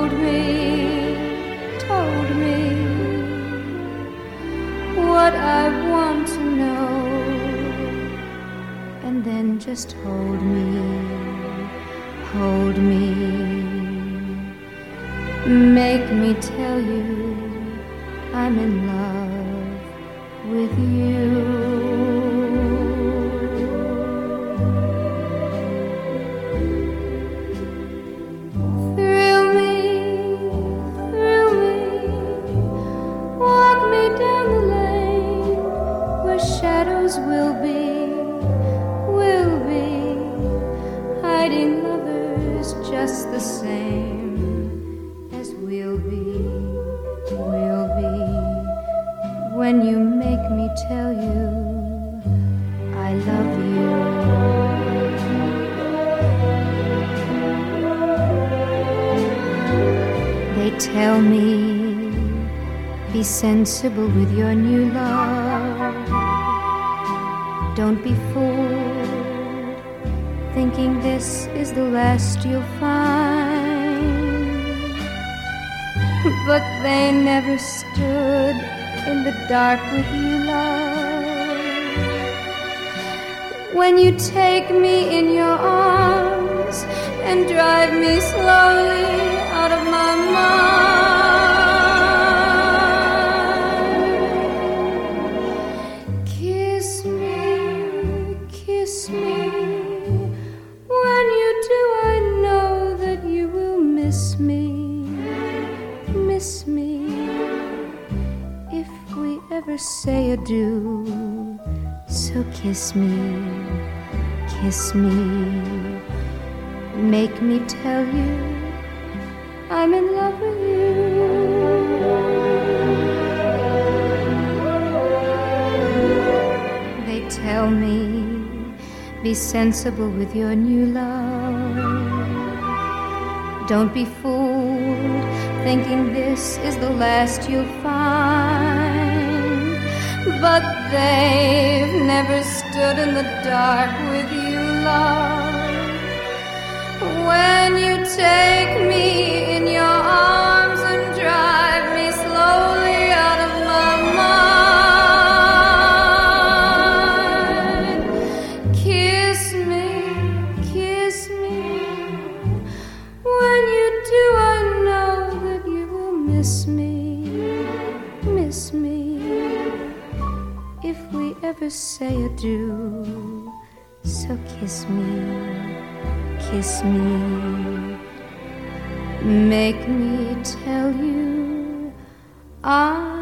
told me what I want to know, and then just hold me, make me tell you I'm in love with you. Thrill me, walk me down the lane where shadows will be, hiding lovers just the same as we'll be, when you make me tell you I love you. They tell me, be sensible with your new love. Don't be fooled, thinking this is the last you'll find. But they never stood in the dark with you, love. When you take me in your arms and drive me slowly out of my mind. Kiss me. When you do, I know that you will miss me. If we ever say adieu, so kiss me, make me tell you I'm in love with you. They tell me, be sensible with your new love. Don't be fooled, thinking this is the last you'll find. But they've never stood in the dark with you, love. When you take me in your arms and drive me slowly out of my mind. Kiss me. When you do, I know that you will miss me. If we ever say adieu, so kiss me, make me tell you